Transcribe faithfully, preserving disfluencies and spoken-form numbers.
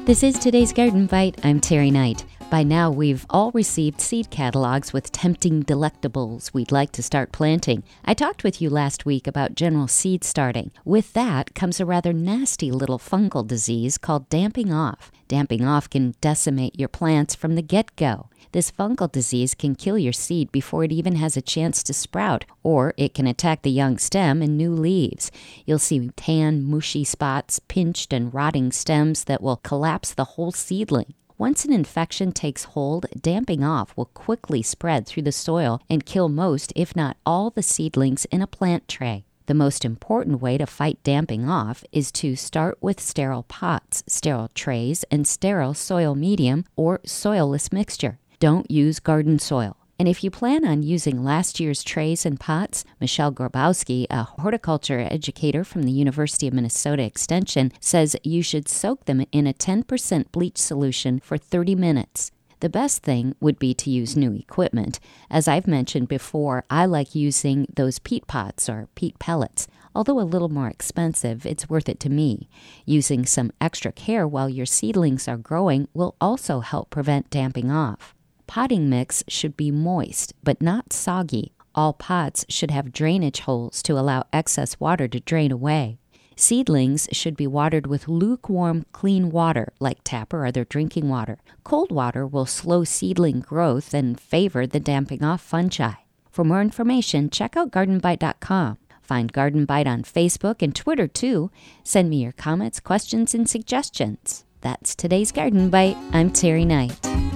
This is today's Garden Bite. I'm Terry Knight. By now, we've all received seed catalogs with tempting delectables we'd like to start planting. I talked with you last week about general seed starting. With that comes a rather nasty little fungal disease called damping off. Damping off can decimate your plants from the get-go. This fungal disease can kill your seed before it even has a chance to sprout, or it can attack the young stem and new leaves. You'll see tan, mushy spots, pinched and rotting stems that will collapse the whole seedling. Once an infection takes hold, damping off will quickly spread through the soil and kill most, if not all, the seedlings in a plant tray. The most important way to fight damping off is to start with sterile pots, sterile trays, and sterile soil medium or soilless mixture. Don't use garden soil. And if you plan on using last year's trays and pots, Michelle Grabowski, a horticulture educator from the University of Minnesota Extension, says you should soak them in a ten percent bleach solution for thirty minutes. The best thing would be to use new equipment. As I've mentioned before, I like using those peat pots or peat pellets. Although a little more expensive, it's worth it to me. Using some extra care while your seedlings are growing will also help prevent damping off. Potting mix should be moist, but not soggy. All pots should have drainage holes to allow excess water to drain away. Seedlings should be watered with lukewarm, clean water, like tap or other drinking water. Cold water will slow seedling growth and favor the damping off fungi. For more information, check out garden bite dot com. Find Garden Bite on Facebook and Twitter, too. Send me your comments, questions, and suggestions. That's today's Garden Bite. I'm Terry Knight.